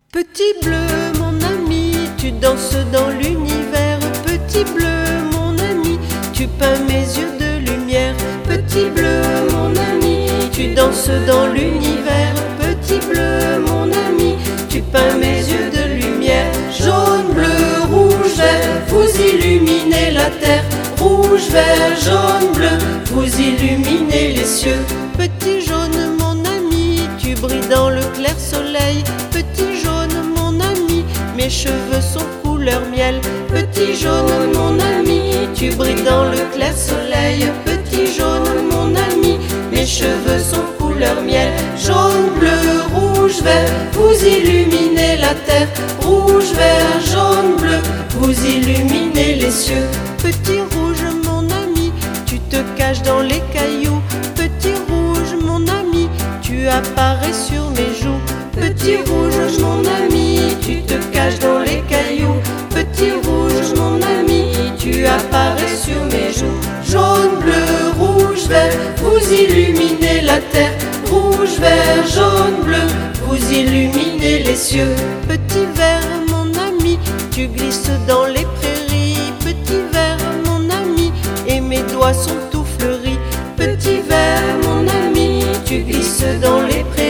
Petit bleu, mon ami, tu danses dans l'univers. Petit bleu, mon ami, tu peins mes yeux de lumière. Petit bleu, mon ami, tu danses dans l'univers. Petit bleu, mon ami, tu peins mes yeux de lumière. Jaune, bleu, rouge, vert, vous illuminez la terre. Rouge, vert, jaune, bleu, vous illuminez les cieux. Petit jaune, mon ami, tu brilles dans le clair soleil. Petit jaune, mon ami, mes cheveux sont couleur miel. Petit jaune, mon ami, tu brilles dans le clair soleil. Petit jaune, mon ami, mes cheveux sont couleur miel. Jaune, bleu, rouge, vert, vous illuminez la terre. Rouge, vert, jaune, bleu, vous illuminez les cieux. Petit rouge, mon ami, tu te caches dans les cailloux. Petit rouge, mon ami, tu apparais sur mes joues. Petit rouge, mon ami, tu te caches dans les cailloux. Petit rouge, mon ami, tu apparais sur mes joues. Jaune, bleu, rouge, vert, vous illuminez la terre. Rouge, vert, jaune, bleu, vous illuminez les cieux. Petit vert, mon ami, tu glisses dans les prairies. Petit vert, mon ami, et mes doigts sont tout fleuris. Petit vert, mon ami, tu glisses dans les prairies.